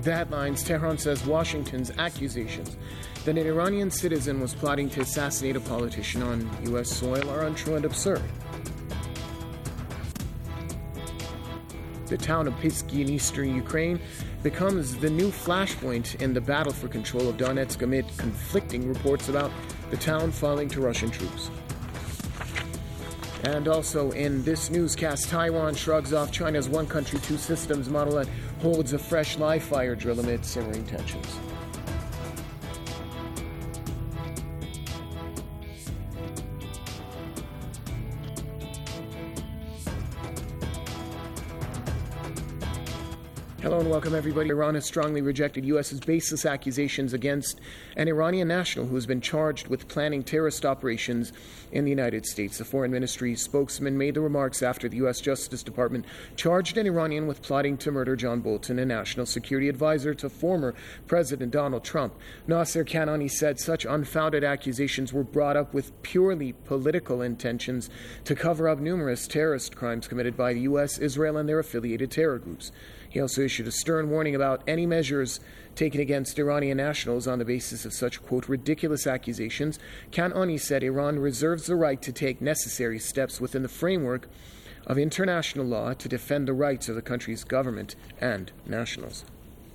The headlines: Tehran says Washington's accusations that an Iranian citizen was plotting to assassinate a politician on U.S. soil are untrue and absurd. The town of Pisky in eastern Ukraine becomes the new flashpoint in the battle for control of Donetsk amid conflicting reports about the town falling to Russian troops. And also in this newscast, Taiwan shrugs off China's one country, two systems model and holds a fresh live fire drill amid simmering tensions. Hello and welcome, everybody. Iran has strongly rejected U.S.'s baseless accusations against an Iranian national who has been charged with planning terrorist operations in the United States. The Foreign Ministry spokesman made the remarks after the U.S. Justice Department charged an Iranian with plotting to murder John Bolton, a national security advisor to former President Donald Trump. Nasser Kanani said such unfounded accusations were brought up with purely political intentions to cover up numerous terrorist crimes committed by the U.S., Israel, and their affiliated terror groups. He also issued a stern warning about any measures taken against Iranian nationals on the basis of such, quote, ridiculous accusations. Kanani said Iran reserves the right to take necessary steps within the framework of international law to defend the rights of the country's government and nationals.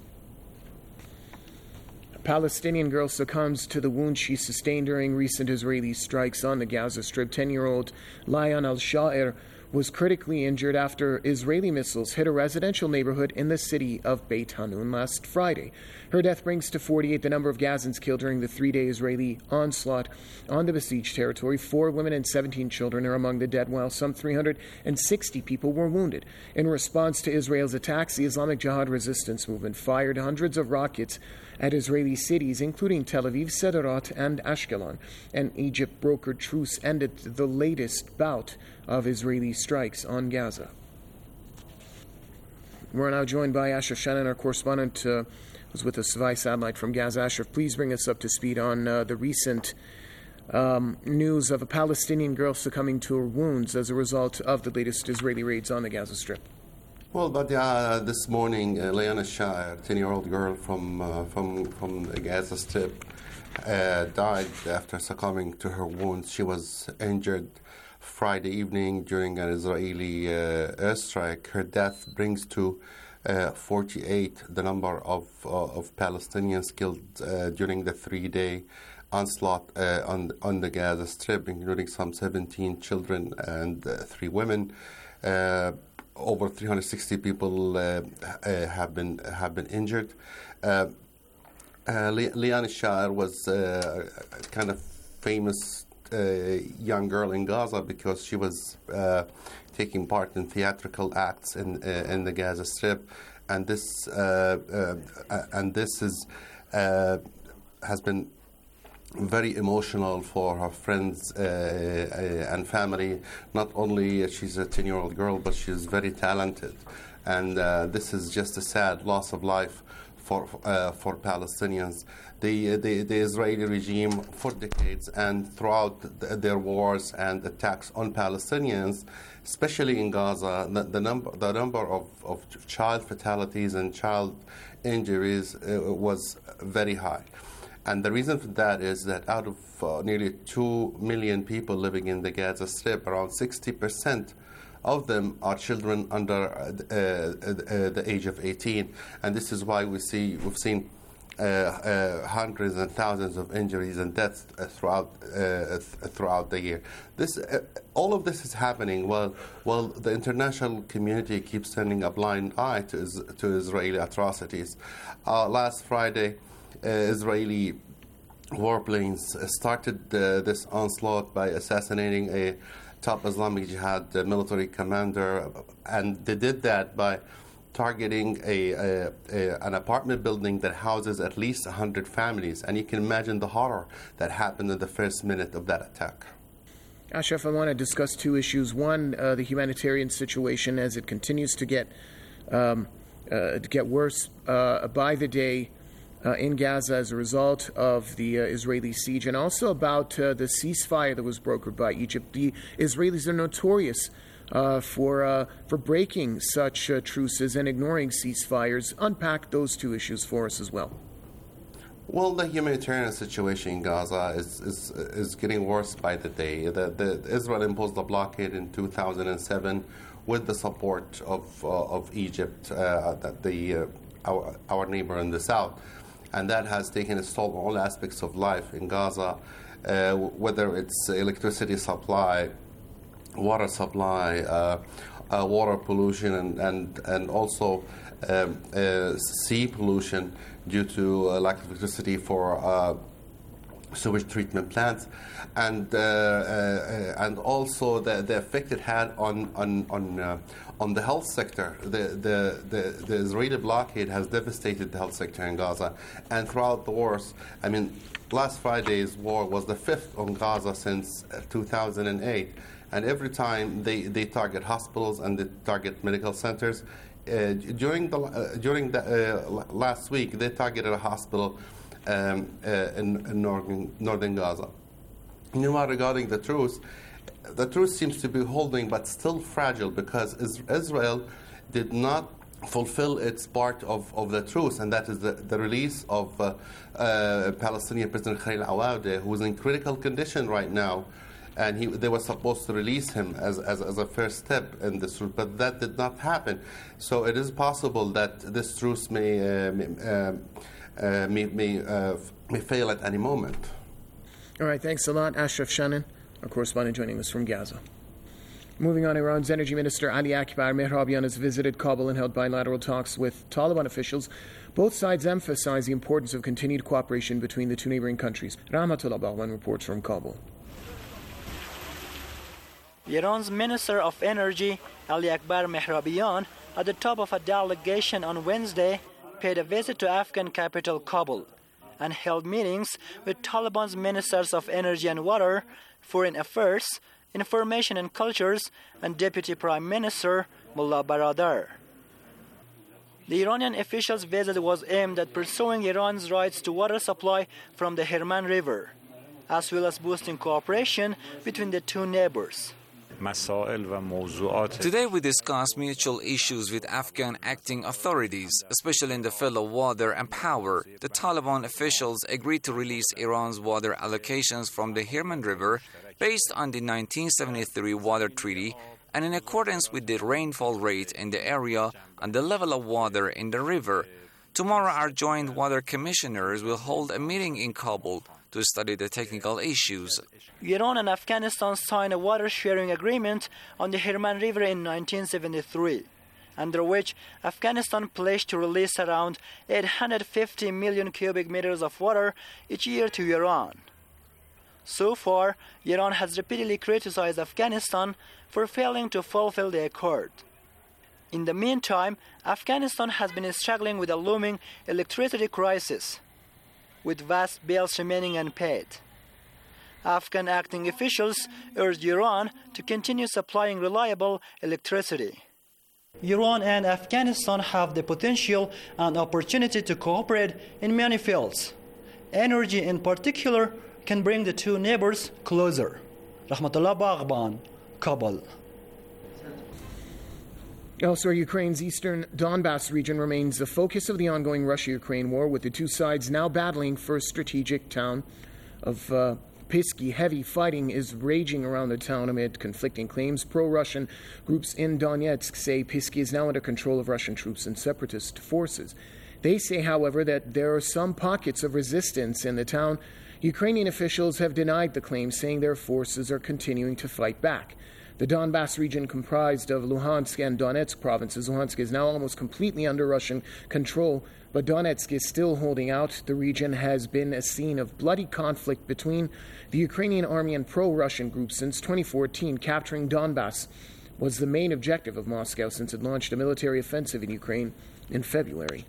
A Palestinian girl succumbs to the wound she sustained during recent Israeli strikes on the Gaza Strip. 10-year-old Layan al-Sha'ir was critically injured after Israeli missiles hit a residential neighborhood in the city of Beit Hanun last Friday. Her death brings to 48 the number of Gazans killed during the three-day Israeli onslaught on the besieged territory. 4 women and 17 children are among the dead, while some 360 people were wounded. In response to Israel's attacks, the Islamic Jihad resistance movement fired hundreds of rockets at Israeli cities, including Tel Aviv, Sderot, and Ashkelon. An Egypt-brokered truce ended the latest bout of Israeli strikes on Gaza. We're now joined by Ashraf Shannon, our correspondent, who's with us via satellite from Gaza. Ashraf, please bring us up to speed on the recent news of a Palestinian girl succumbing to her wounds as a result of the latest Israeli raids on the Gaza Strip. Well, but this morning, Layan al-Sha'ir, 10-year-old girl from the Gaza Strip, died after succumbing to her wounds. She was injured Friday evening during an Israeli airstrike. Her death brings to 48 the number of Palestinians killed during the three-day onslaught on the Gaza Strip, including some 17 children and 3 women. Over 360 people have been injured. Layan al-Sha'ir was a kind of famous young girl in Gaza because she was taking part in theatrical acts in the Gaza Strip, and this has been very emotional for her friends and family. Not only she's a 10-year-old girl, but she's very talented, and this is just a sad loss of life for Palestinians. The Israeli regime, for decades and throughout their wars and attacks on Palestinians, especially in Gaza, the number of child fatalities and child injuries was very high. And the reason for that is that out of nearly 2 million people living in the Gaza Strip, around 60% of them are children under the age of 18. And this is why we've seen hundreds and thousands of injuries and deaths throughout the year. All of this is happening while the international community keeps turning a blind eye to Israeli atrocities. Last Friday, Israeli warplanes started this onslaught by assassinating a top Islamic Jihad military commander, and they did that by targeting an apartment building that houses at least 100 families. And you can imagine the horror that happened in the first minute of that attack. Ashraf, I want to discuss 2 issues. One, the humanitarian situation as it continues to get worse by the day in Gaza as a result of the Israeli siege, and also about the ceasefire that was brokered by Egypt. The Israelis are notorious for breaking such truces and ignoring ceasefires. Unpack those two issues for us as well. Well, the humanitarian situation in Gaza is getting worse by the day. Israel imposed a blockade in 2007 with the support of Egypt, our neighbor in the south, and that has taken its toll on all aspects of life in Gaza, whether it's electricity supply, water supply, water pollution, and also sea pollution due to lack of electricity for sewage treatment plants, and also the effect it had on the health sector. The Israeli blockade has devastated the health sector in Gaza, and throughout the wars, I mean, last Friday's war was the fifth on Gaza since 2008, and every time they target hospitals and they target medical centers. During the last week, they targeted a hospital in northern Gaza. Meanwhile, regarding the truce seems to be holding, but still fragile, because Israel did not fulfill its part of the truce, and that is the release of Palestinian President Khalil Awad, who is in critical condition right now. And they were supposed to release him as a first step in this truce, but that did not happen. So it is possible that this truce may fail at any moment. All right, thanks a lot, Ashraf Shannon, our correspondent joining us from Gaza. Moving on, Iran's Energy Minister Ali Akbar Mehrabian has visited Kabul and held bilateral talks with Taliban officials. Both sides emphasize the importance of continued cooperation between the two neighboring countries. Rahmatullah Bahwan reports from Kabul. Iran's Minister of Energy, Ali Akbar Mehrabian, at the top of a delegation on Wednesday, paid a visit to Afghan capital Kabul and held meetings with Taliban's Ministers of Energy and Water, Foreign Affairs, Information and Cultures, and Deputy Prime Minister Mullah Baradar. The Iranian official's visit was aimed at pursuing Iran's rights to water supply from the Herman River, as well as boosting cooperation between the two neighbors. Today we discussed mutual issues with Afghan acting authorities, especially in the field of water and power. The Taliban officials agreed to release Iran's water allocations from the Herman River based on the 1973 Water Treaty and in accordance with the rainfall rate in the area and the level of water in the river. Tomorrow our joint water commissioners will hold a meeting in Kabul to study the technical issues. Iran and Afghanistan signed a water-sharing agreement on the Herman River in 1973, under which Afghanistan pledged to release around 850 million cubic meters of water each year to Iran. So far, Iran has repeatedly criticized Afghanistan for failing to fulfill the accord. In the meantime, Afghanistan has been struggling with a looming electricity crisis, with vast bills remaining unpaid. Afghan acting officials urged Iran to continue supplying reliable electricity. Iran and Afghanistan have the potential and opportunity to cooperate in many fields. Energy in particular can bring the two neighbors closer. Rahmatullah Baghban, Kabul. Elsewhere, Ukraine's eastern Donbas region remains the focus of the ongoing Russia-Ukraine war, with the two sides now battling for a strategic town of Pisky. Heavy fighting is raging around the town amid conflicting claims. Pro-Russian groups in Donetsk say Pisky is now under control of Russian troops and separatist forces. They say, however, that there are some pockets of resistance in the town. Ukrainian officials have denied the claim, saying their forces are continuing to fight back. The Donbas region, comprised of Luhansk and Donetsk provinces. Luhansk is now almost completely under Russian control, but Donetsk is still holding out. The region has been a scene of bloody conflict between the Ukrainian army and pro-Russian groups since 2014. Capturing Donbas was the main objective of Moscow since it launched a military offensive in Ukraine in February.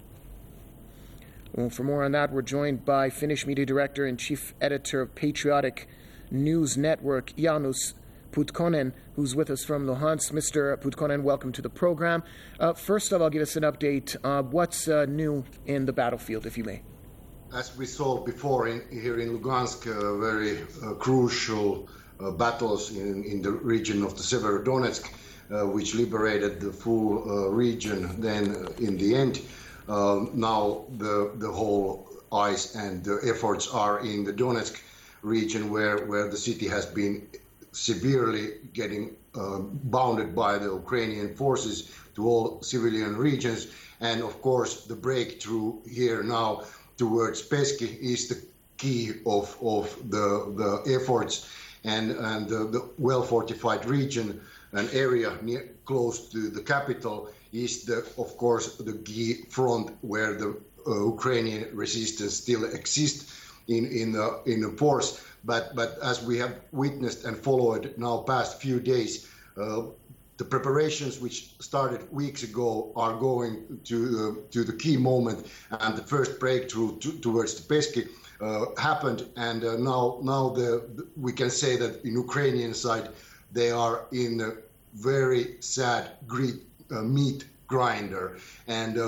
Well, for more on that, we're joined by Finnish media director and chief editor of Patriotic News Network, Jaanus Putkonen, who's with us from Luhansk. Mr. Putkonen, welcome to the program. First of all, give us an update. What's new in the battlefield, if you may? As we saw before here in Lugansk, a very crucial battles in the region of the Severodonetsk, which liberated the full region then in the end. Now the whole eyes and the efforts are in the Donetsk region, where the city has been severely getting bounded by the Ukrainian forces to all civilian regions. And of course, the breakthrough here now towards Peski is the key of the efforts, and the well-fortified region, an area close to the capital, is of course the key front where the Ukrainian resistance still exists in the force. But as we have witnessed and followed now past few days, the preparations which started weeks ago are going to the key moment, and the first breakthrough towards the Peski happened, and now we can say that in Ukrainian side they are in a very sad meat grinder, and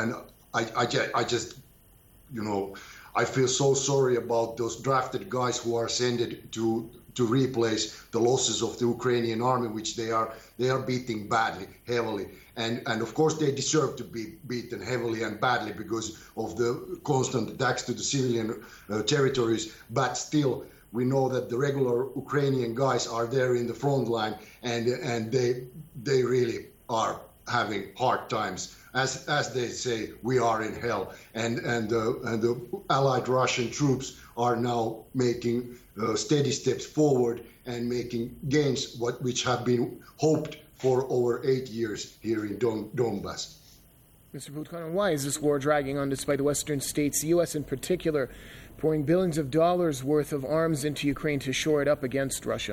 I just I feel so sorry about those drafted guys who are sent to replace the losses of the Ukrainian army, which they are beating badly, heavily. And of course they deserve to be beaten heavily and badly because of the constant attacks to the civilian territories. But still, we know that the regular Ukrainian guys are there in the front line, and they really are having hard times. As they say, we are in hell, and the allied Russian troops are now making steady steps forward and making gains which have been hoped for over 8 years here in Donbass. Mr. Butkonen, why is this war dragging on despite the Western states, the U.S. in particular, pouring billions of dollars worth of arms into Ukraine to shore it up against Russia?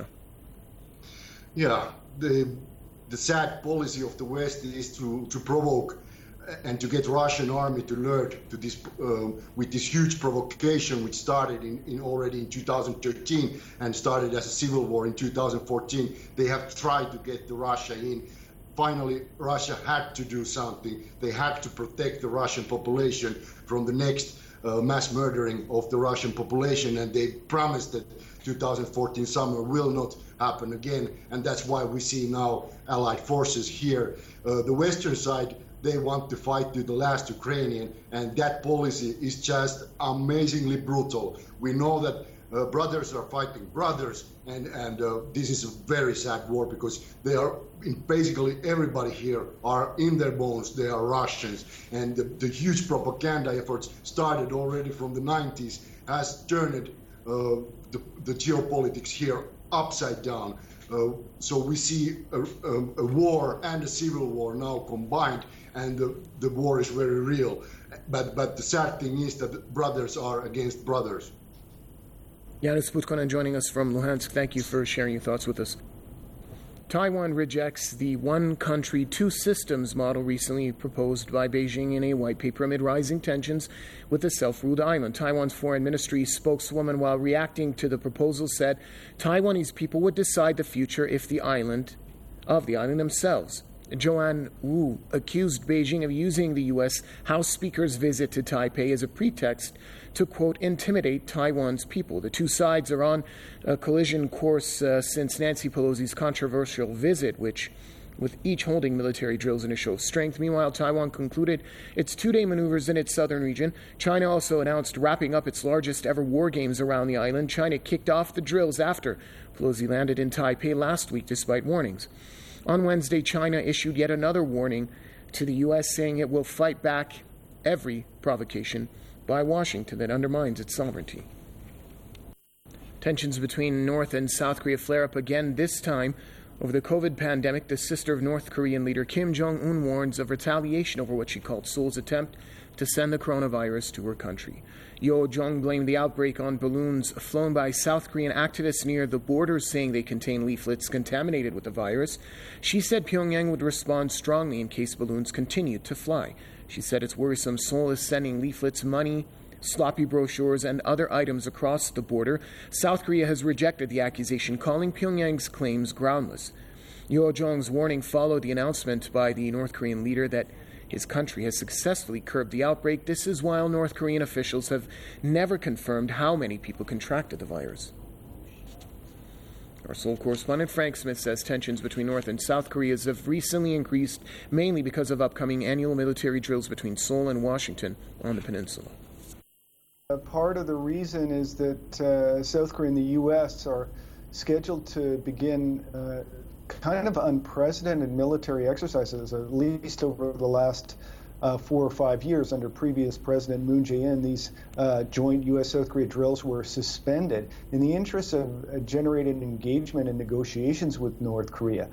Yeah, the sad policy of the West is to provoke and to get Russian army to alert to this with this huge provocation, which started already in 2013 and started as a civil war in 2014. They have tried to get the Russia in. Finally, Russia had to do something. They had to protect the Russian population from the next mass murdering of the Russian population, and they promised that 2014 summer will not happen again, and that's why we see now Allied forces here. The Western side, they want to fight to the last Ukrainian, and that policy is just amazingly brutal. We know that brothers are fighting brothers, and this is a very sad war because they are, basically everybody here are in their bones, they are Russians, and the huge propaganda efforts started already from the 90s has turned the geopolitics here upside down. So we see a war and a civil war now combined, and the war is very real. But the sad thing is that brothers are against brothers. Yanis Butkonen joining us from Luhansk. Thank you for sharing your thoughts with us. Taiwan rejects the one country, two systems model recently proposed by Beijing in a white paper amid rising tensions with the self-ruled island. Taiwan's foreign ministry spokeswoman, while reacting to the proposal, said Taiwanese people would decide the future of the island themselves. Joanne Wu accused Beijing of using the U.S. House Speaker's visit to Taipei as a pretext to, quote, intimidate Taiwan's people. The two sides are on a collision course since Nancy Pelosi's controversial visit, with each holding military drills in a show of strength. Meanwhile, Taiwan concluded its two-day maneuvers in its southern region. China also announced wrapping up its largest ever war games around the island. China kicked off the drills after Pelosi landed in Taipei last week, despite warnings. On Wednesday, China issued yet another warning to the U.S., saying it will fight back every provocation by Washington that undermines its sovereignty. Tensions between North and South Korea flare up again, this time over the COVID pandemic. The sister of North Korean leader Kim Jong-un warns of retaliation over what she called Seoul's attempt to send the coronavirus to her country. Yo Jong blamed the outbreak on balloons flown by South Korean activists near the border, saying they contain leaflets contaminated with the virus. She said Pyongyang would respond strongly in case balloons continued to fly. She said it's worrisome Seoul is sending leaflets, money, sloppy brochures, and other items across the border. South Korea has rejected the accusation, calling Pyongyang's claims groundless. Yo Jong's warning followed the announcement by the North Korean leader that his country has successfully curbed the outbreak. This is while North Korean officials have never confirmed how many people contracted the virus. Our Seoul correspondent Frank Smith says tensions between North and South Koreas have recently increased, mainly because of upcoming annual military drills between Seoul and Washington on the peninsula. Part of the reason is that South Korea and the U.S. are scheduled to begin kind of unprecedented military exercises, at least over the last 4 or 5 years under previous President Moon Jae-in. These joint U.S.-South Korea drills were suspended in the interest of generating engagement and negotiations with North Korea.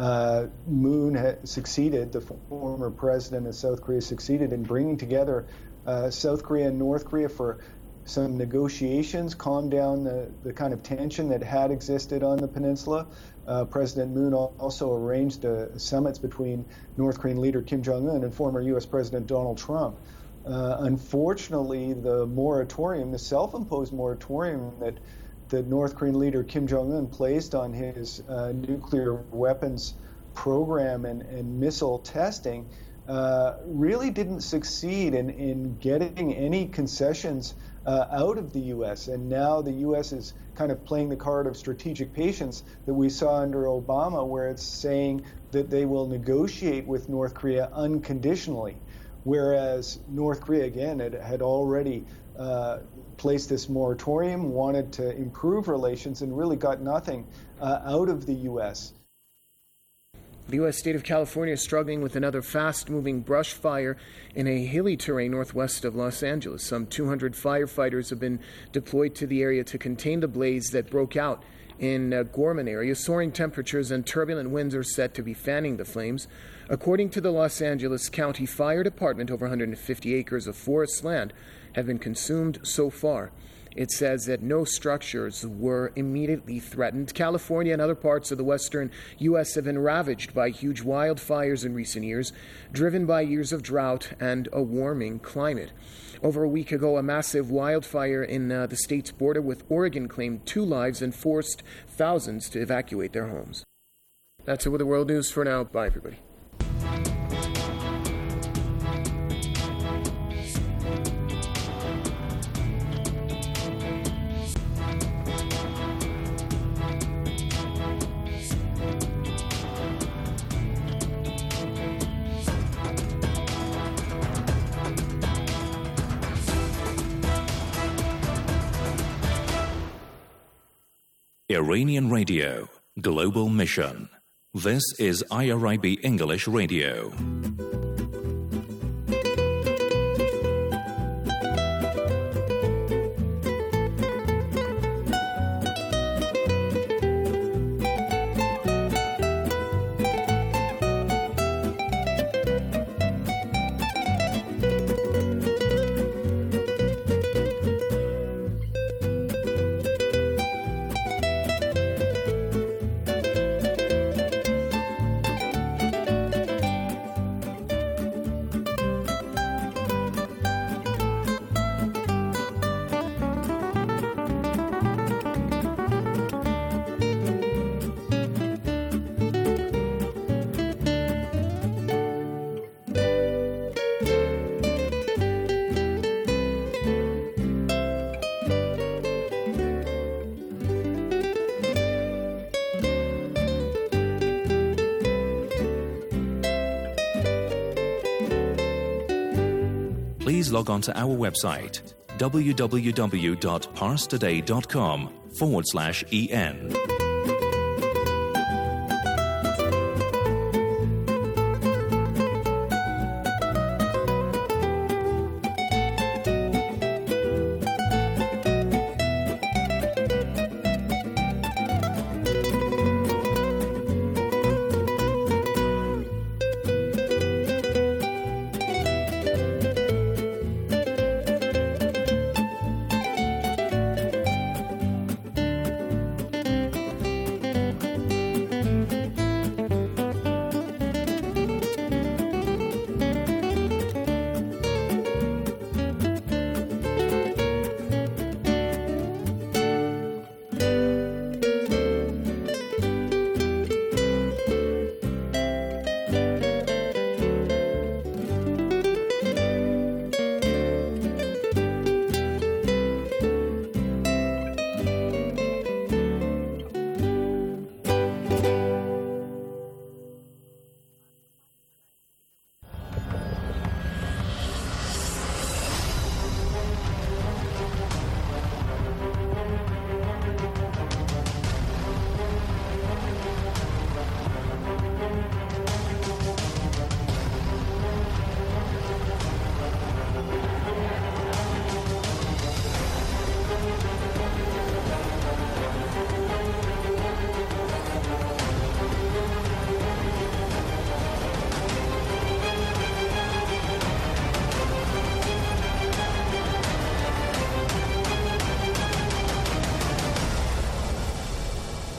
Moon succeeded, the former president of South Korea succeeded in bringing together South Korea and North Korea for some negotiations, calm down the kind of tension that had existed on the peninsula. President Moon also arranged summits between North Korean leader Kim Jong-un and former U.S. President Donald Trump. Unfortunately, the moratorium, the self-imposed moratorium that North Korean leader Kim Jong-un placed on his nuclear weapons program and missile testing really didn't succeed in getting any concessions out of the U.S. And now the U.S. is kind of playing the card of strategic patience that we saw under Obama, where it's saying that they will negotiate with North Korea unconditionally, whereas North Korea, again, had already placed this moratorium, wanted to improve relations, and really got nothing out of the U.S. The U.S. state of California is struggling with another fast-moving brush fire in a hilly terrain northwest of Los Angeles. Some 200 firefighters have been deployed to the area to contain the blaze that broke out in Gorman area. Soaring temperatures and turbulent winds are set to be fanning the flames. According to the Los Angeles County Fire Department, over 150 acres of forest land have been consumed so far. It says that no structures were immediately threatened. California and other parts of the western U.S. have been ravaged by huge wildfires in recent years, driven by years of drought and a warming climate. Over a week ago, a massive wildfire in the state's border with Oregon claimed 2 lives and forced thousands to evacuate their homes. That's it with the world news for now. Bye, everybody. Iranian Radio, Global Mission. This is IRIB English Radio. Please log on to our website, www.parstoday.com/en.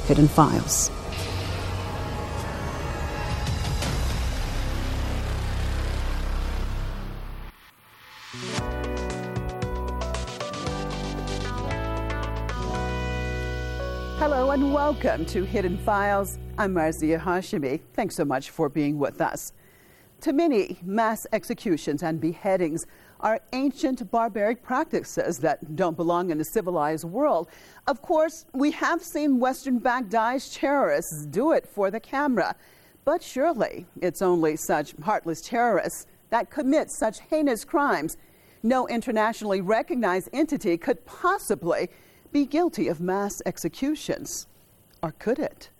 Hidden Files. Hello and welcome to Hidden Files. I'm Marzia Hashimi. Thanks so much for being with us. To many, mass executions and beheadings are ancient barbaric practices that don't belong in the civilized world. Of course, we have seen Western-backed Daesh terrorists do it for the camera. But surely it's only such heartless terrorists that commit such heinous crimes. No internationally recognized entity could possibly be guilty of mass executions. Or could it?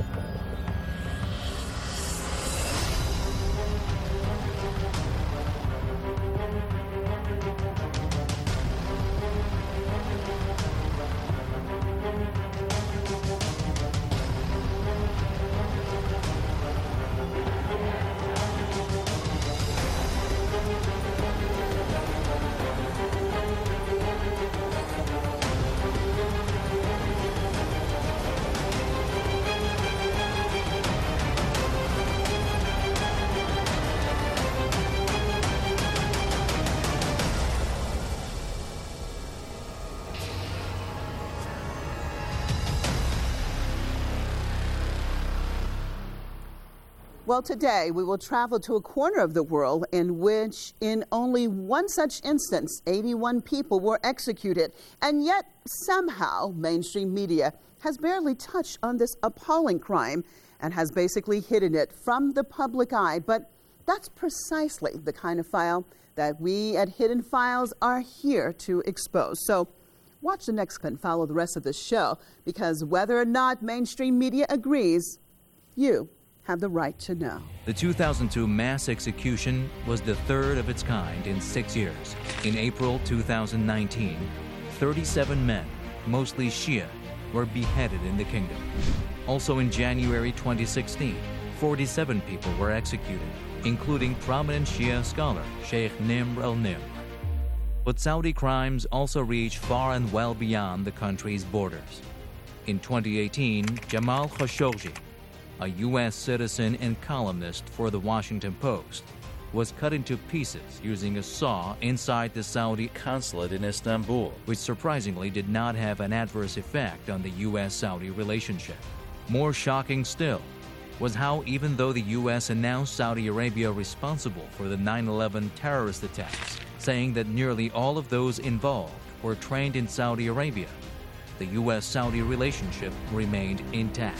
Well, today we will travel to a corner of the world in which, in only one such instance, 81 people were executed. And yet, somehow, mainstream media has barely touched on this appalling crime and has basically hidden it from the public eye. But that's precisely the kind of file that we at Hidden Files are here to expose. So watch the next clip and follow the rest of the show, because whether or not mainstream media agrees, you have the right to know. The 2002 mass execution was the third of its kind in 6 years. In April 2019, 37 men, mostly Shia, were beheaded in the kingdom. Also in January 2016, 47 people were executed, including prominent Shia scholar Sheikh Nimr al-Nimr. But Saudi crimes also reach far and well beyond the country's borders. In 2018, Jamal Khashoggi, a U.S. citizen and columnist for the Washington Post, was cut into pieces using a saw inside the Saudi consulate in Istanbul, which surprisingly did not have an adverse effect on the U.S.-Saudi relationship. More shocking still was how, even though the U.S. announced Saudi Arabia responsible for the 9/11 terrorist attacks, saying that nearly all of those involved were trained in Saudi Arabia, the U.S.-Saudi relationship remained intact.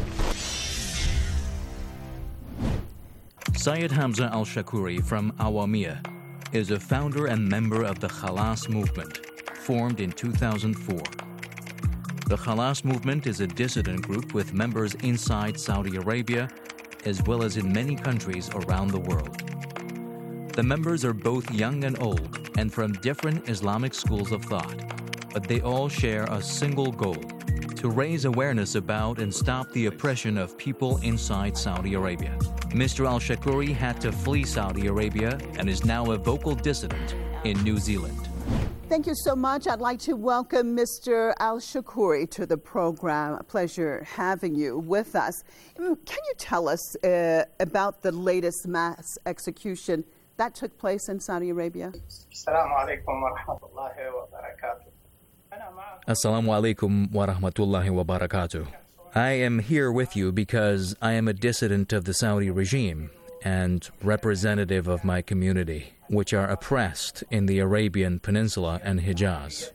Syed Hamza al-Shakuri from Awamiya is a founder and member of the Khalas movement, formed in 2004. The Khalas movement is a dissident group with members inside Saudi Arabia, as well as in many countries around the world. The members are both young and old, and from different Islamic schools of thought, but they all share a single goal: to raise awareness about and stop the oppression of people inside Saudi Arabia. Mr. al-Shakuri had to flee Saudi Arabia and is now a vocal dissident in New Zealand. Thank you so much. I'd like to welcome Mr. al-Shakuri to the program. A pleasure having you with us. Can you tell us about the latest mass execution that took place in Saudi Arabia? Assalamu alaikum wa rahmatullahi wa barakatuh. Assalamu alaikum wa rahmatullahi wa barakatuh. I am here with you because I am a dissident of the Saudi regime and representative of my community, which are oppressed in the Arabian Peninsula and Hijaz.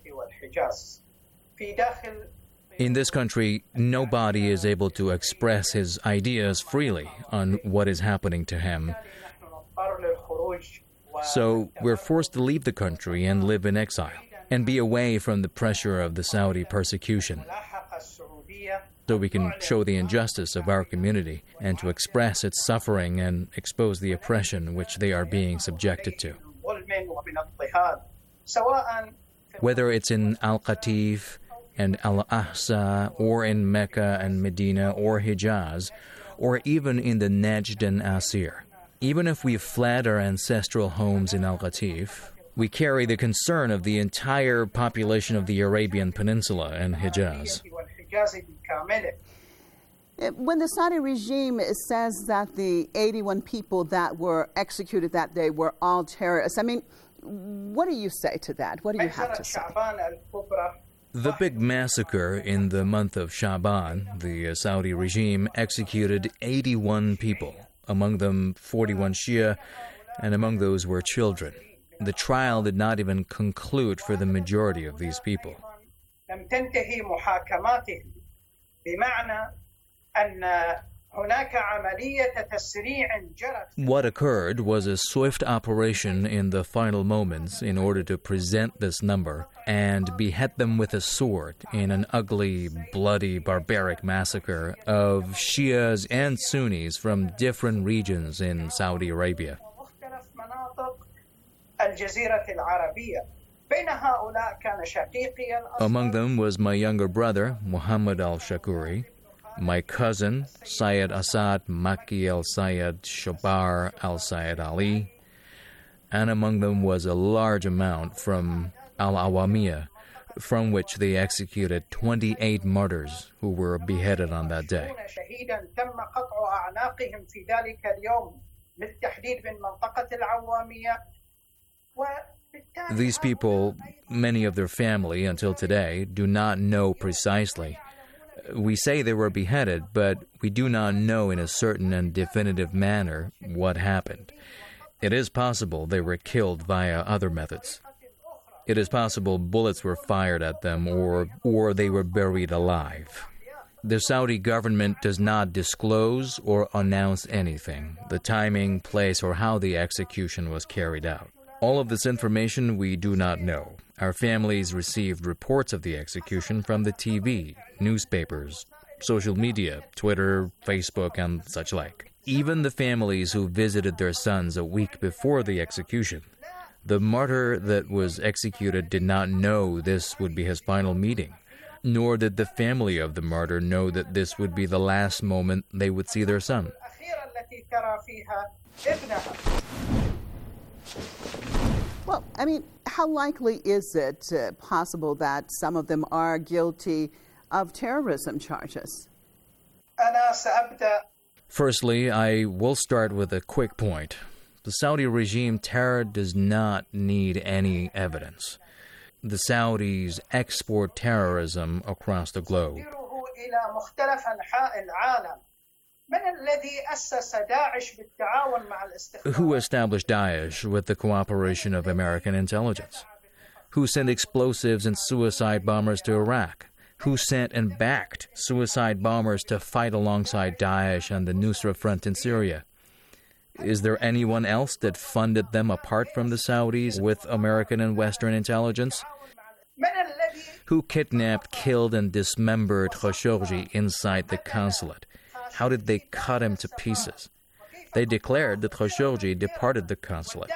In this country, nobody is able to express his ideas freely on what is happening to him. So we're forced to leave the country and live in exile and be away from the pressure of the Saudi persecution, so we can show the injustice of our community and to express its suffering and expose the oppression which they are being subjected to. Whether it's in Al-Qatif and Al-Ahsa, or in Mecca and Medina or Hijaz, or even in the Najd and Asir. Even if we've fled our ancestral homes in Al-Qatif, we carry the concern of the entire population of the Arabian Peninsula and Hijaz. When the Saudi regime says that the 81 people that were executed that day were all terrorists, I mean, what do you say to that? What do you have to say? The big massacre in the month of Sha'ban, the Saudi regime executed 81 people, among them 41 Shia, and among those were children. The trial did not even conclude for the majority of these people. What occurred was a swift operation in the final moments in order to present this number and behead them with a sword in an ugly, bloody, barbaric massacre of Shias and Sunnis from different regions in Saudi Arabia. Among them was my younger brother, Muhammad al-Shakuri, my cousin, Syed Asad Maki al-Syed Shabar al-Syed Ali, and among them was a large amount from Al-Awamiyah, from which they executed 28 martyrs who were beheaded on that day. These people, many of their family until today, do not know precisely. We say they were beheaded, but we do not know in a certain and definitive manner what happened. It is possible they were killed via other methods. It is possible bullets were fired at them or they were buried alive. The Saudi government does not disclose or announce anything, the timing, place, or how the execution was carried out. All of this information we do not know. Our families received reports of the execution from the TV, newspapers, social media, Twitter, Facebook, and such like. Even the families who visited their sons a week before the execution, the martyr that was executed did not know this would be his final meeting, nor did the family of the martyr know that this would be the last moment they would see their son. Well, I mean, how likely is it possible that some of them are guilty of terrorism charges? Firstly, I will start with a quick point. The Saudi regime terror does not need any evidence. The Saudis export terrorism across the globe. Who established Daesh with the cooperation of American intelligence? Who sent explosives and suicide bombers to Iraq? Who sent and backed suicide bombers to fight alongside Daesh and the Nusra Front in Syria? Is there anyone else that funded them apart from the Saudis with American and Western intelligence? Who kidnapped, killed, and dismembered Khashoggi inside the consulate? How did they cut him to pieces? They declared that Khashoggi departed the consulate.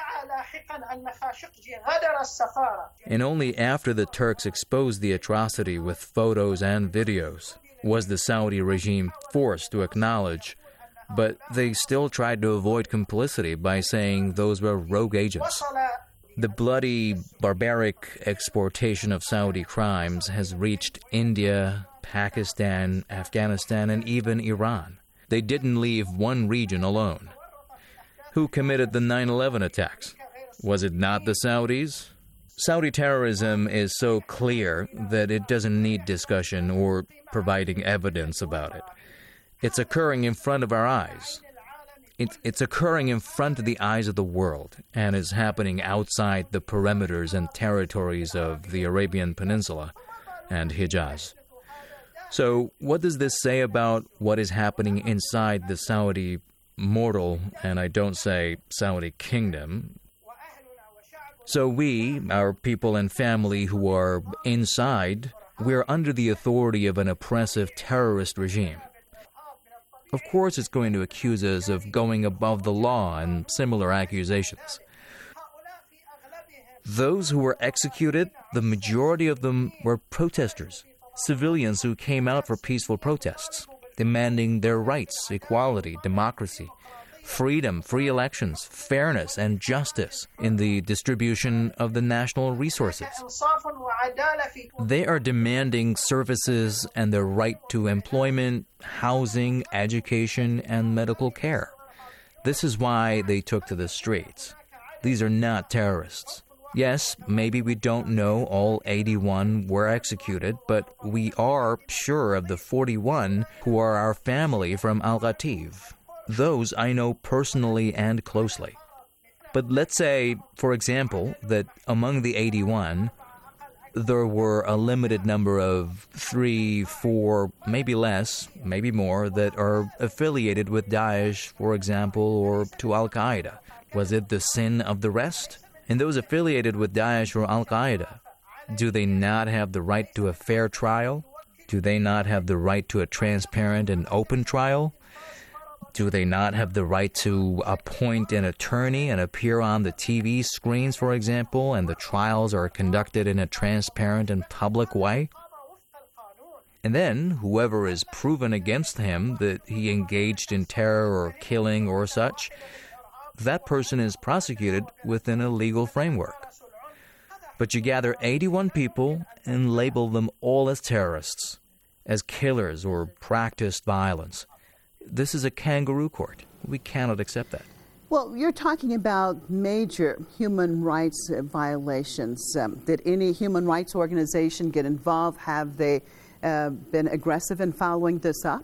And only after the Turks exposed the atrocity with photos and videos was the Saudi regime forced to acknowledge, but they still tried to avoid complicity by saying those were rogue agents. The bloody, barbaric exportation of Saudi crimes has reached India, Pakistan, Afghanistan, and even Iran. They didn't leave one region alone. Who committed the 9/11 attacks? Was it not the Saudis? Saudi terrorism is so clear that it doesn't need discussion or providing evidence about it. It's occurring in front of our eyes. It's occurring in front of the eyes of the world and is happening outside the perimeters and territories of the Arabian Peninsula and Hijaz. So what does this say about what is happening inside the Saudi mortal, and I don't say Saudi kingdom? So we, our people and family who are inside, we're under the authority of an oppressive terrorist regime. Of course it's going to accuse us of going above the law and similar accusations. Those who were executed, the majority of them were protesters. Civilians who came out for peaceful protests, demanding their rights, equality, democracy, freedom, free elections, fairness, and justice in the distribution of the national resources. They are demanding services and their right to employment, housing, education, and medical care. This is why they took to the streets. These are not terrorists. Yes, maybe we don't know all 81 were executed, but we are sure of the 41 who are our family from Al-Ghatif. Those I know personally and closely. But let's say, for example, that among the 81, there were a limited number of 3, 4, maybe less, maybe more, that are affiliated with Daesh, for example, or to Al-Qaeda. Was it the sin of the rest? And those affiliated with Daesh or Al-Qaeda, do they not have the right to a fair trial? Do they not have the right to a transparent and open trial? Do they not have the right to appoint an attorney and appear on the TV screens, for example, and the trials are conducted in a transparent and public way? And then, whoever is proven against him that he engaged in terror or killing or such, that person is prosecuted within a legal framework. But you gather 81 people and label them all as terrorists, as killers or practiced violence. This is a kangaroo court. We cannot accept that. Well, you're talking about major human rights violations. Did any human rights organization get involved? Have they been aggressive in following this up?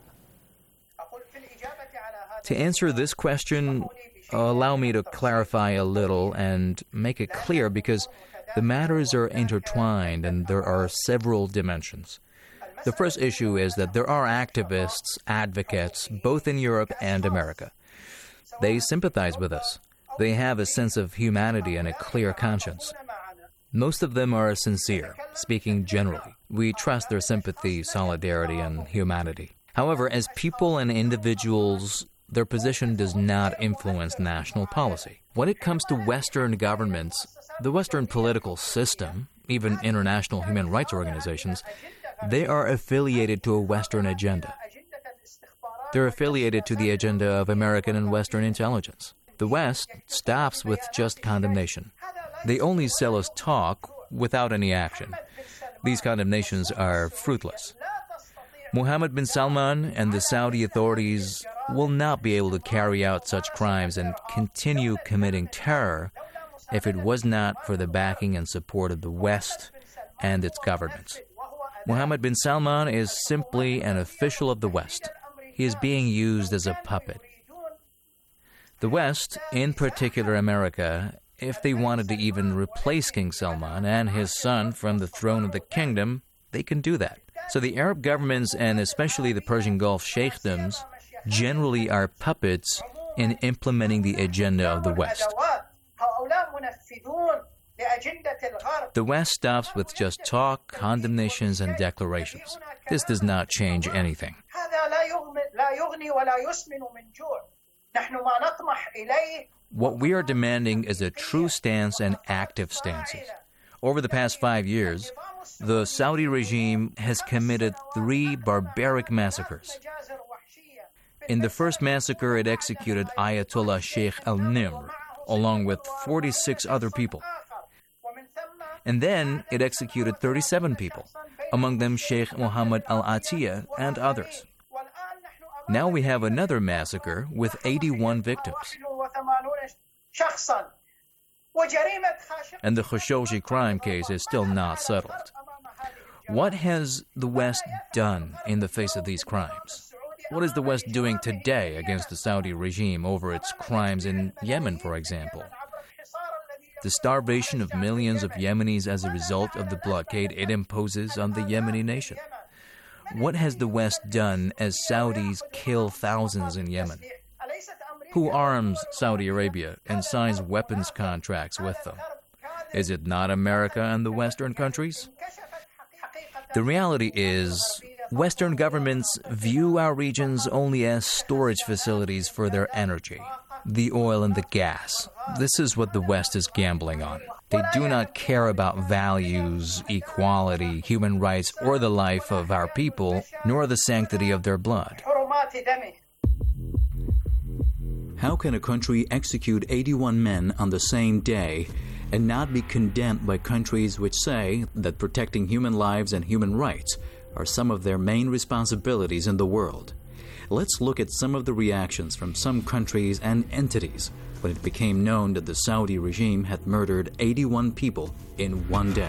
To answer this question, allow me to clarify a little and make it clear, because the matters are intertwined and there are several dimensions. The first issue is that there are activists, advocates, both in Europe and America. They sympathize with us. They have a sense of humanity and a clear conscience. Most of them are sincere, speaking generally. We trust their sympathy, solidarity, and humanity. However, as people and individuals, their position does not influence national policy. When it comes to Western governments, the Western political system, even international human rights organizations, they are affiliated to a Western agenda. They're affiliated to the agenda of American and Western intelligence. The West stops with just condemnation. They only sell us talk without any action. These condemnations are fruitless. Mohammed bin Salman and the Saudi authorities will not be able to carry out such crimes and continue committing terror if it was not for the backing and support of the West and its governments. Mohammed bin Salman is simply an official of the West. He is being used as a puppet. The West, in particular America, if they wanted to even replace King Salman and his son from the throne of the kingdom, they can do that. So the Arab governments, and especially the Persian Gulf sheikdoms, generally are puppets in implementing the agenda of the West. The West stops with just talk, condemnations, and declarations. This does not change anything. What we are demanding is a true stance and active stances. Over the past 5 years, the Saudi regime has committed 3 barbaric massacres. In the first massacre, it executed Ayatollah Sheikh al-Nimr, along with 46 other people. And then it executed 37 people, among them Sheikh Mohammed al-Atiyah and others. Now we have another massacre with 81 victims. And the Khashoggi crime case is still not settled. What has the West done in the face of these crimes? What is the West doing today against the Saudi regime over its crimes in Yemen, for example? The starvation of millions of Yemenis as a result of the blockade it imposes on the Yemeni nation. What has the West done as Saudis kill thousands in Yemen? Who arms Saudi Arabia and signs weapons contracts with them? Is it not America and the Western countries? The reality is, Western governments view our regions only as storage facilities for their energy, the oil and the gas. This is what the West is gambling on. They do not care about values, equality, human rights, or the life of our people, nor the sanctity of their blood. How can a country execute 81 men on the same day and not be condemned by countries which say that protecting human lives and human rights are some of their main responsibilities in the world? Let's look at some of the reactions from some countries and entities when it became known that the Saudi regime had murdered 81 people in one day.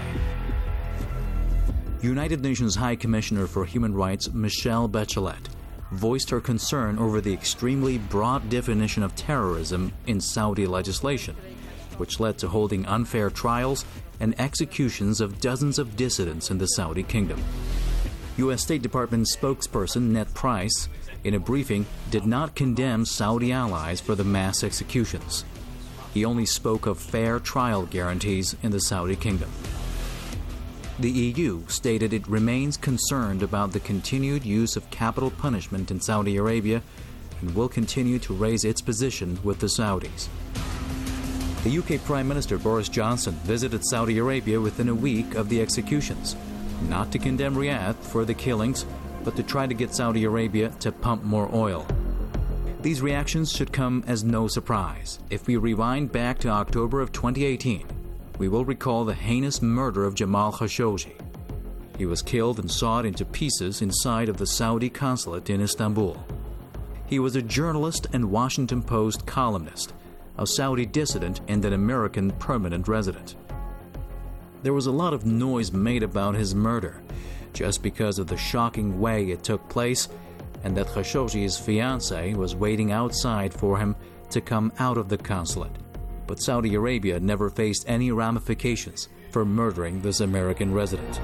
United Nations High Commissioner for Human Rights Michelle Bachelet voiced her concern over the extremely broad definition of terrorism in Saudi legislation, which led to holding unfair trials and executions of dozens of dissidents in the Saudi kingdom. U.S. State Department spokesperson Ned Price, in a briefing, did not condemn Saudi allies for the mass executions. He only spoke of fair trial guarantees in the Saudi kingdom. The EU stated it remains concerned about the continued use of capital punishment in Saudi Arabia and will continue to raise its position with the Saudis. The UK Prime Minister Boris Johnson visited Saudi Arabia within a week of the executions, not to condemn Riyadh for the killings, but to try to get Saudi Arabia to pump more oil. These reactions should come as no surprise. If we rewind back to October of 2018, we will recall the heinous murder of Jamal Khashoggi. He was killed and sawed into pieces inside of the Saudi consulate in Istanbul. He was a journalist and Washington Post columnist, a Saudi dissident and an American permanent resident. There was a lot of noise made about his murder, just because of the shocking way it took place, and that Khashoggi's fiancée was waiting outside for him to come out of the consulate. But Saudi Arabia never faced any ramifications for murdering this American resident.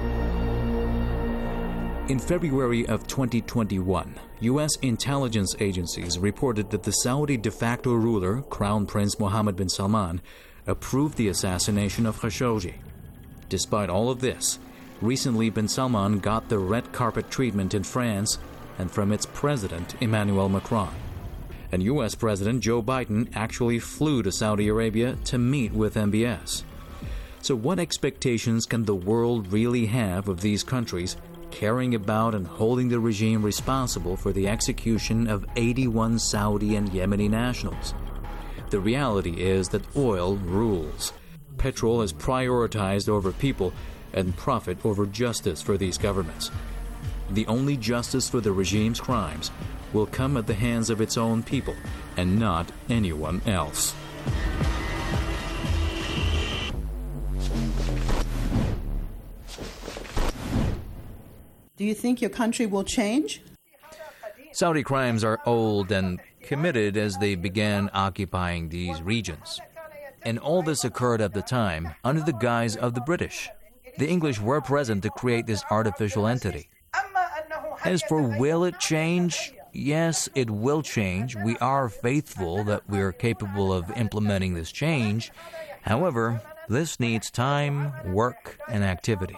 In February of 2021, U.S. intelligence agencies reported that the Saudi de facto ruler, Crown Prince Mohammed bin Salman, approved the assassination of Khashoggi. Despite all of this, recently bin Salman got the red carpet treatment in France and from its president, Emmanuel Macron. And U.S. President Joe Biden actually flew to Saudi Arabia to meet with MBS. So what expectations can the world really have of these countries caring about and holding the regime responsible for the execution of 81 Saudi and Yemeni nationals? The reality is that oil rules. Petrol is prioritized over people and profit over justice for these governments. The only justice for the regime's crimes will come at the hands of its own people and not anyone else. Do you think your country will change? Saudi crimes are old and committed as they began occupying these regions. And all this occurred at the time under the guise of the British. The English were present to create this artificial entity. As for will it change? Yes, it will change. We are faithful that we are capable of implementing this change. However, this needs time, work, and activity.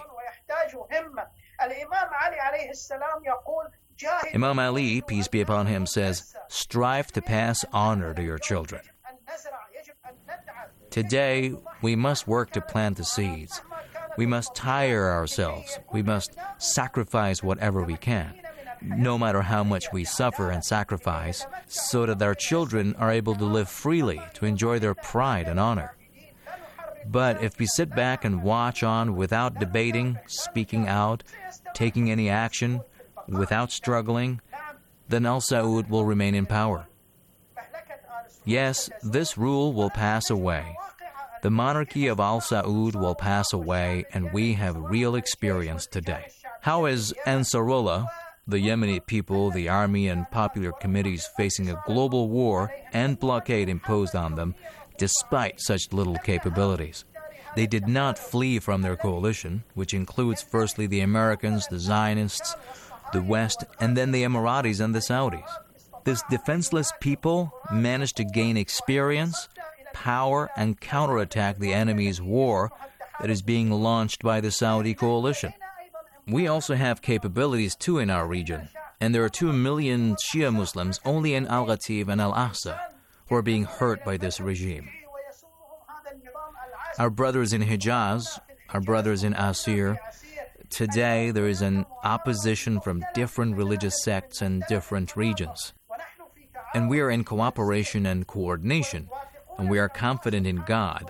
Imam Ali, peace be upon him, says, "Strive to pass honor to your children." Today, we must work to plant the seeds. We must tire ourselves. We must sacrifice whatever we can, no matter how much we suffer and sacrifice, so that our children are able to live freely, to enjoy their pride and honor. But if we sit back and watch on without debating, speaking out, taking any action, without struggling, then Al Saud will remain in power. Yes, this rule will pass away. The monarchy of Al Saud will pass away, and we have real experience today. How is Ansarullah, the Yemeni people, the army, and popular committees facing a global war and blockade imposed on them, despite such little capabilities? They did not flee from their coalition, which includes firstly the Americans, the Zionists, the West, and then the Emiratis and the Saudis. This defenseless people managed to gain experience, power, and counterattack the enemy's war that is being launched by the Saudi coalition. We also have capabilities too in our region, and there are 2 million Shia Muslims only in Al-Ghatif and Al-Aqsa who are being hurt by this regime. Our brothers in Hijaz, our brothers in Asir, today there is an opposition from different religious sects and different regions. and we are in cooperation and coordination, and we are confident in God.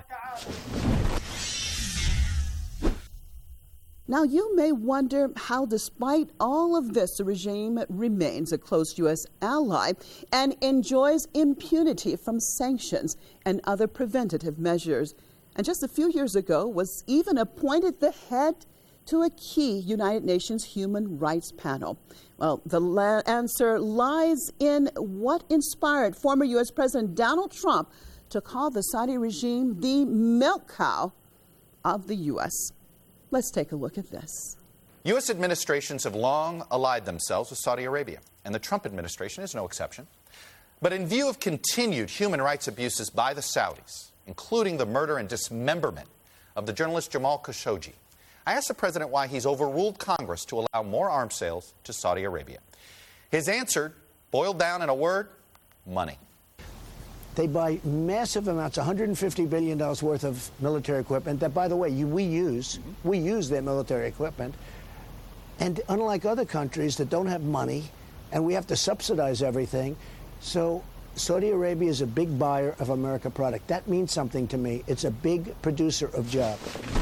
Now, you may wonder how, despite all of this, the regime remains a close U.S. ally and enjoys impunity from sanctions and other preventative measures. And just a few years ago was even appointed the head to a key United Nations Human Rights panel. Well, the answer lies in what inspired former U.S. President Donald Trump to call the Saudi regime the milk cow of the U.S. Let's take a look at this. U.S. administrations have long allied themselves with Saudi Arabia, and the Trump administration is no exception. But in view of continued human rights abuses by the Saudis, including the murder and dismemberment of the journalist Jamal Khashoggi, I asked the president why he's overruled Congress to allow more arms sales to Saudi Arabia. His answer boiled down in a word: money. They buy massive amounts, $150 billion worth of military equipment that, by the way, we use their military equipment. And unlike other countries that don't have money and we have to subsidize everything, so Saudi Arabia is a big buyer of American product. That means something to me. It's a big producer of jobs.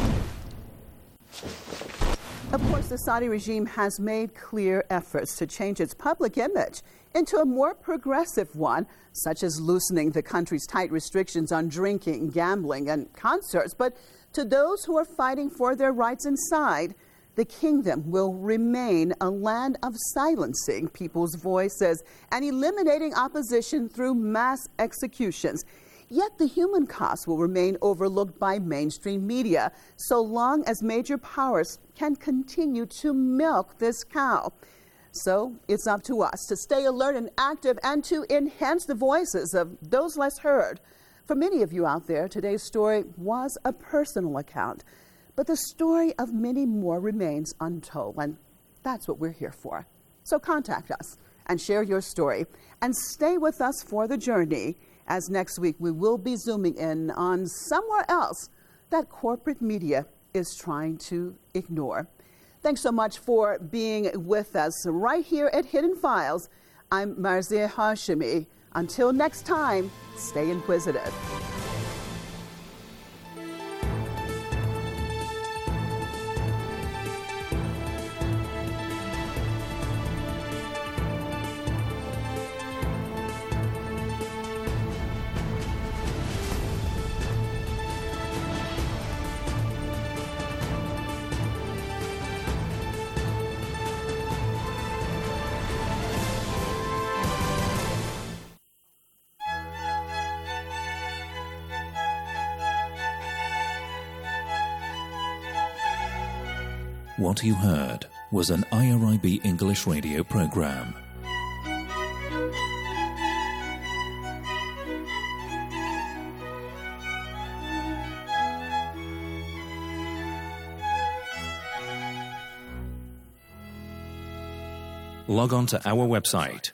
Of course, the Saudi regime has made clear efforts to change its public image into a more progressive one, such as loosening the country's tight restrictions on drinking, gambling, and concerts. But to those who are fighting for their rights inside, the kingdom will remain a land of silencing people's voices and eliminating opposition through mass executions. Yet the human cost will remain overlooked by mainstream media so long as major powers can continue to milk this cow. So it's up to us to stay alert and active and to enhance the voices of those less heard. For many of you out there, today's story was a personal account, but the story of many more remains untold, and that's what we're here for. So contact us and share your story, and stay with us for the journey, as next week we will be zooming in on somewhere else that corporate media is trying to ignore. Thanks so much for being with us right here at Hidden Files. I'm Marzieh Hashemi. Until next time, stay inquisitive. What you heard was an IRIB English radio program. Log on to our website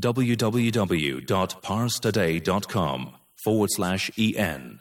www.parstoday.com/en.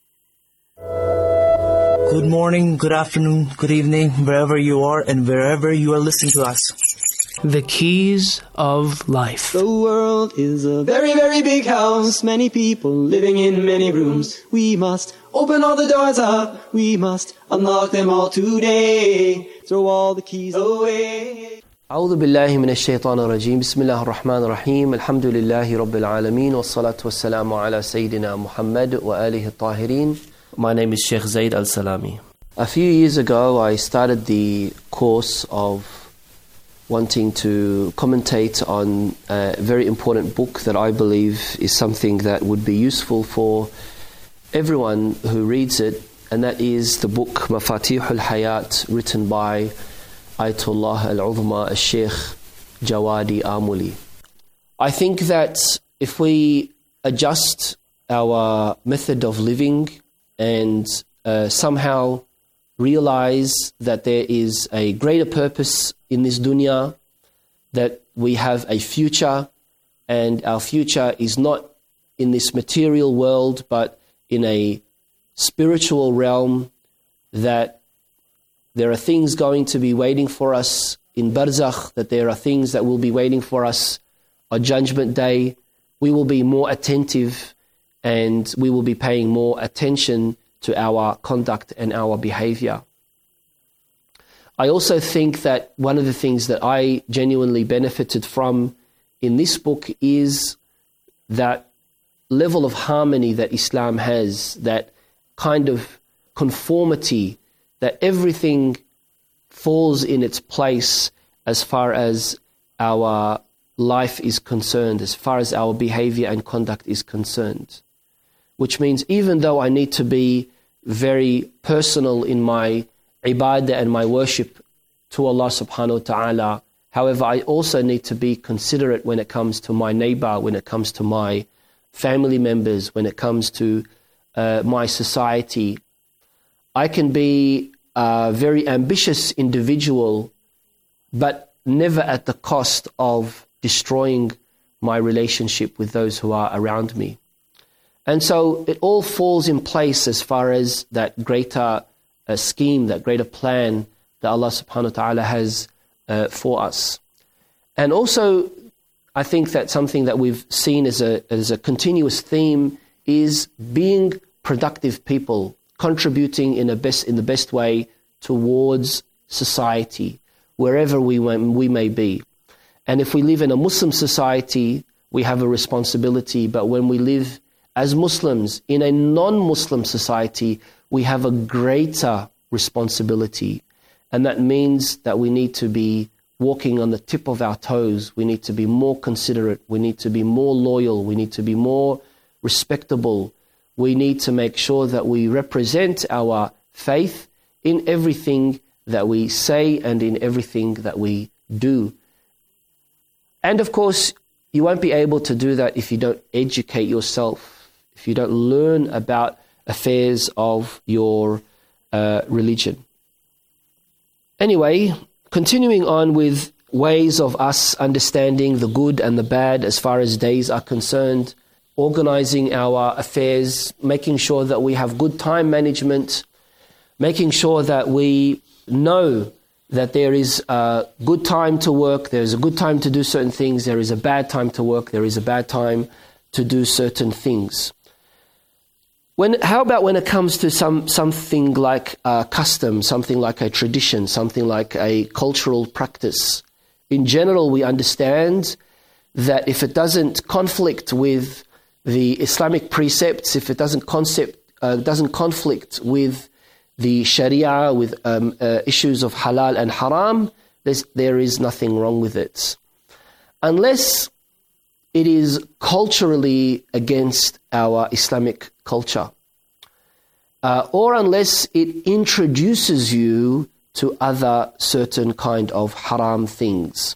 Good morning, good afternoon, good evening, wherever you are and wherever you are listening to us. The keys of life. The world is a very, very big house. Many people living in many rooms. We must open all the doors up. We must unlock them all today. Throw all the keys away. أعوذ بالله من الشيطان الرجيم بسم الله الرحمن الرحيم الحمد لله رب العالمين والصلاة والسلام على سيدنا محمد وآله الطاهرين. My name is Sheikh Zaid Al-Salami. A few years ago I started the course of wanting to commentate on a very important book that I believe is something that would be useful for everyone who reads it, and that is the book Mafatih al-Hayat, written by Ayatollah al-Uzma al-Sheikh Jawadi Amuli. I think that if we adjust our method of living and somehow realize that there is a greater purpose in this dunya, that we have a future, and our future is not in this material world but in a spiritual realm, that there are things going to be waiting for us in Barzakh, that there are things that will be waiting for us on Judgment Day, we will be more attentive and we will be paying more attention to our conduct and our behavior. I also think that one of the things that I genuinely benefited from in this book is that level of harmony that Islam has, that kind of conformity, that everything falls in its place as far as our life is concerned, as far as our behavior and conduct is concerned. Which means even though I need to be very personal in my ibadah and my worship to Allah subhanahu wa ta'ala, however, I also need to be considerate when it comes to my neighbor, when it comes to my family members, when it comes to my society. I can be a very ambitious individual, but never at the cost of destroying my relationship with those who are around me. And so it all falls in place as far as that greater scheme, that greater plan that Allah subhanahu wa ta'ala has for us. And also, I think that something that we've seen as a continuous theme is being productive people, contributing in the best way towards society, wherever we may be. And if we live in a Muslim society, we have a responsibility, but when we live as Muslims in a non-Muslim society, we have a greater responsibility. And that means that we need to be walking on the tip of our toes. We need to be more considerate. We need to be more loyal. We need to be more respectable. We need to make sure that we represent our faith in everything that we say and in everything that we do. And of course, you won't be able to do that if you don't educate yourself, if you don't learn about affairs of your religion. Anyway, continuing on with ways of us understanding the good and the bad as far as days are concerned, organizing our affairs, making sure that we have good time management, making sure that we know that there is a good time to work, there is a good time to do certain things, there is a bad time to work, there is a bad time to do certain things. How about when it comes to something like a custom, something like a tradition, something like a cultural practice? In general, we understand that if it doesn't conflict with the Islamic precepts, if it doesn't conflict with the Sharia, with issues of halal and haram, there is nothing wrong with it. Unless it is culturally against our Islamic culture, or unless it introduces you to other certain kind of haram things.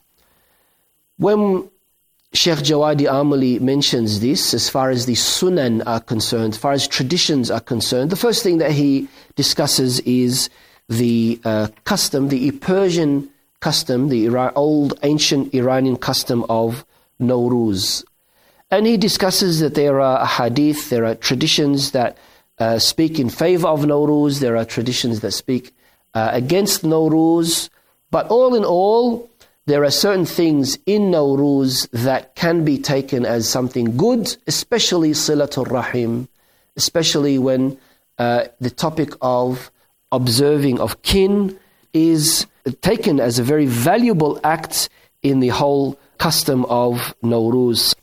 When Sheikh Jawadi Amali mentions this, as far as the sunan are concerned, as far as traditions are concerned, the first thing that he discusses is the custom, the Persian custom, the old ancient Iranian custom of Nowruz. And he discusses that there are hadith, there are traditions that speak in favor of Nowruz, there are traditions that speak against Nowruz, but all in all, there are certain things in Nowruz that can be taken as something good, especially Silatul Rahim, especially when the topic of observing of kin is taken as a very valuable act in the whole custom of Nowruz.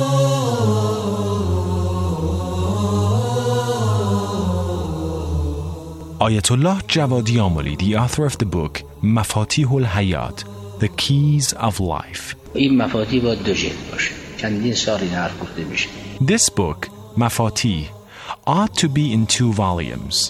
Ayatollah Jawadi Amali, the author of the book Mafatihul Hayat, The Keys of Life. This book, Mafatih, ought to be in 2 volumes.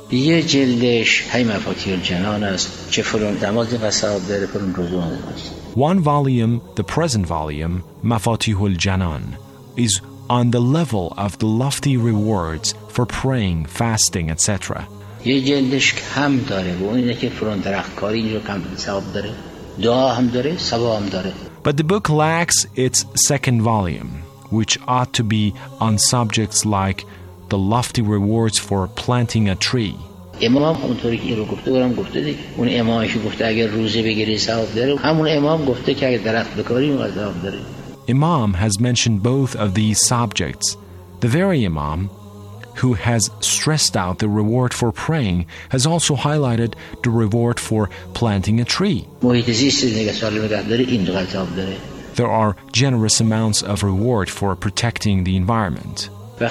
One volume, the present volume, Mafatihul Janan, is on the level of the lofty rewards for praying, fasting, etc. یه جلدش کم داره و اون اینه که فرون درختکاری اینجا کم ثواب داره دعا هم داره ثواب هم داره. But the book lacks its second volume, which ought to be on subjects like the lofty rewards for planting a tree. امام اونطوری که این رو گفته برام گفته دیگه اون امامش گفته اگر روزه بگیری ثواب داره همون امام گفته که اگر درخت بکاری اون ثواب داره. Imam has mentioned both of these subjects. The very Imam who has stressed out the reward for praying has also highlighted the reward for planting a tree. There are generous amounts of reward for protecting the environment.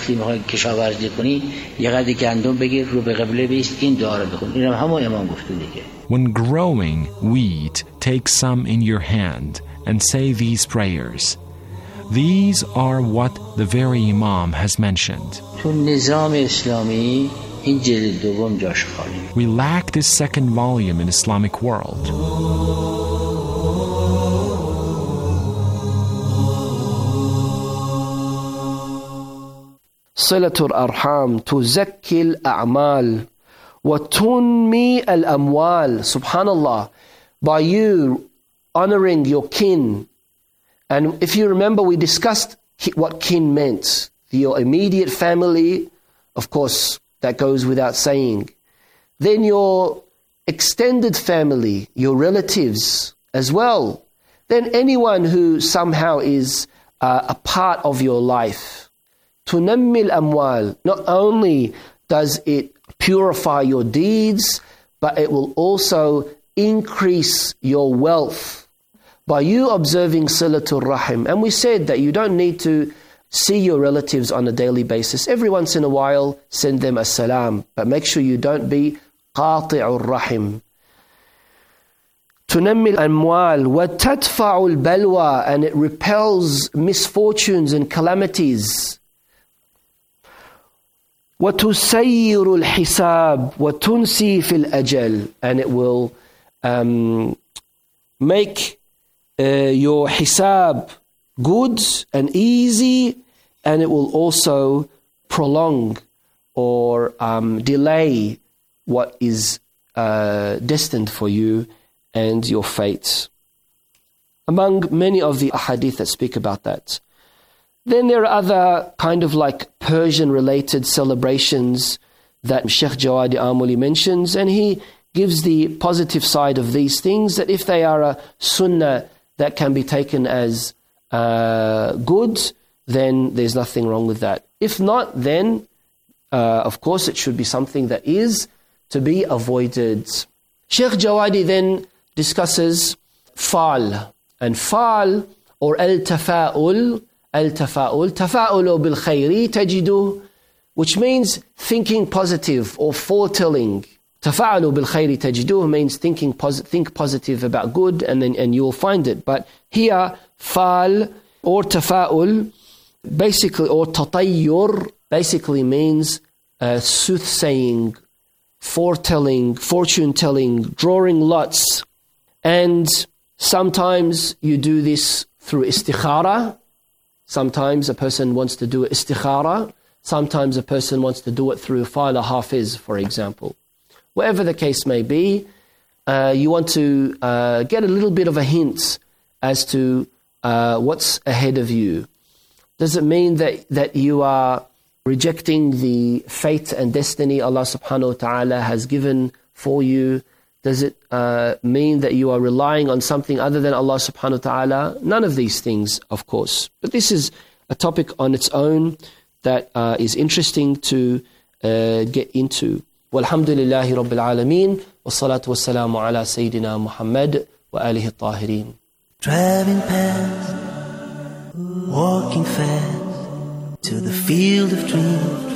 When growing wheat, take some in your hand and say these prayers. These are what the very Imam has mentioned. We lack this second volume in Islamic world. صلة الأرحام تزكي الأعمال وتنمي الأموال. Subhanallah, by you honoring your kin. And if you remember, we discussed what kin meant. Your immediate family, of course, that goes without saying. Then your extended family, your relatives as well. Then anyone who somehow is a part of your life. Tunammil amwal. Not only does it purify your deeds, but it will also increase your wealth by you observing Silatul Rahim. And we said that you don't need to see your relatives on a daily basis. Every once in a while, send them a salam, but make sure you don't be qati'ur rahim. Tunammil amwal wa tadfa'ul balwa, and it repels misfortunes and calamities. وَتُسَيِّرُ الْحِسَابِ وَتُنْسِي فِي الْأَجَلِ, and it will make your hisab good and easy, and it will also prolong or delay what is destined for you and your fate. Among many of the ahadith that speak about that. Then there are other kind of like Persian-related celebrations that Sheikh Jawadi Amuli mentions, and he gives the positive side of these things, that if they are a sunnah that can be taken as good, then there's nothing wrong with that. If not, then of course it should be something that is to be avoided. Sheikh Jawadi then discusses fa'al, and fa'al or al-tafa'ul, tafa'ulu bil khayri tajiduh, which means thinking positive or foretelling. Tafa'ulu bil khayri tajiduh means think positive about good, and you'll find it. But here, fa'al or tafa'ul, basically, or tatayyur, basically means soothsaying, foretelling, fortune-telling, drawing lots. And sometimes you do this through istikhara. Sometimes a person wants to do istikhara. Sometimes a person wants to do it through Fa'ala Hafiz, for example. Whatever the case may be, you want to get a little bit of a hint as to what's ahead of you. Does it mean that you are rejecting the fate and destiny Allah subhanahu wa ta'ala has given for you? Does it mean that you are relying on something other than Allah subhanahu wa ta'ala? None of these things, of course. But this is a topic on its own that is interesting to get into. Walhamdulillahi Rabbil Alameen, wassalatu wassalamu ala Sayyidina Muhammad wa alihi tahirin. Driving past, walking fast to the field of dreams.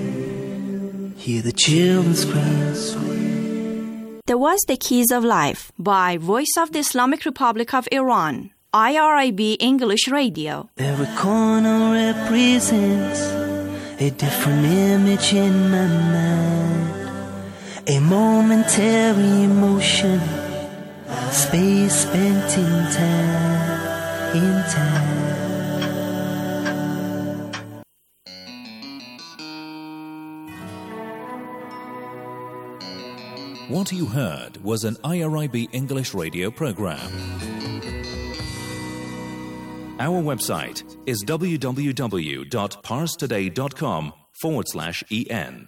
Hear the children scream. There was The Keys of Life by Voice of the Islamic Republic of Iran, IRIB English Radio. Every corner represents a different image in my mind. A momentary emotion, space spent in time. What you heard was an IRIB English radio program. Our website is www.parstoday.com/en.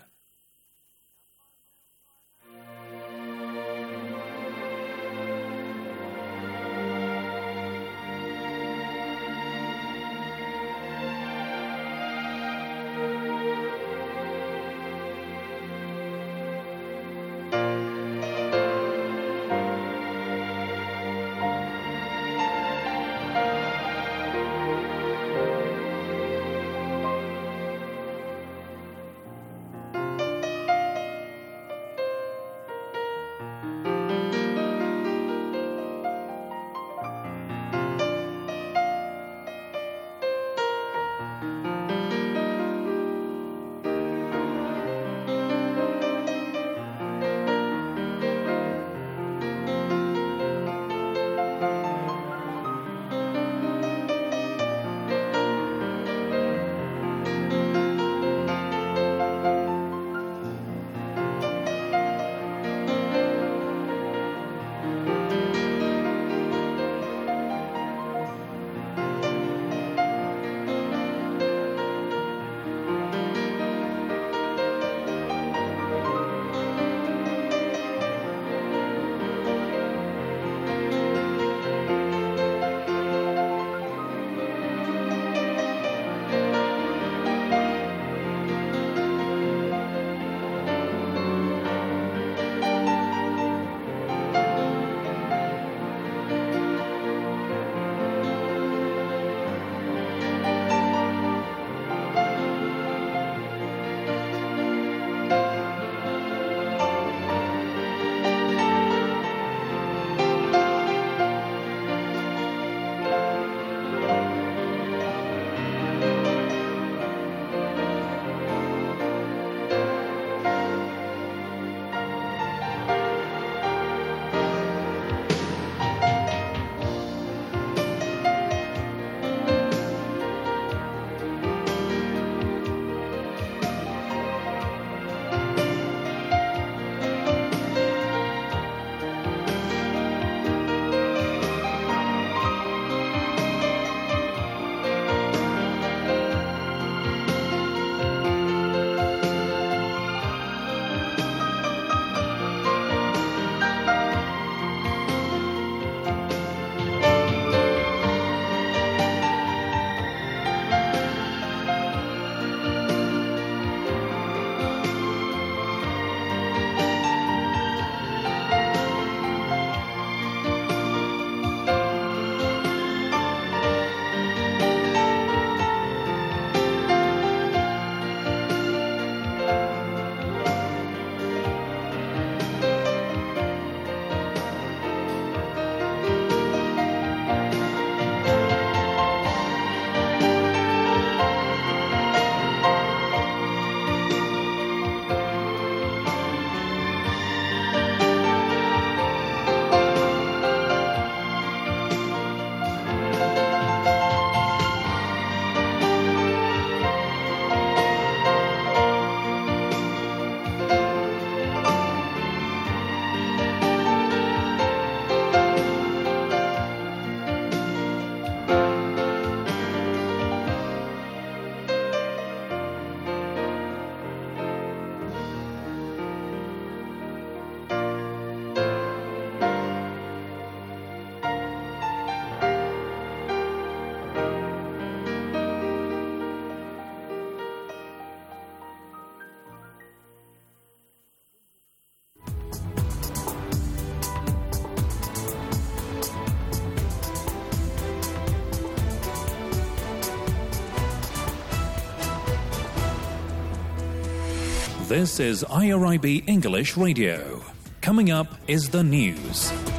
This is IRIB English Radio. Coming up is the news.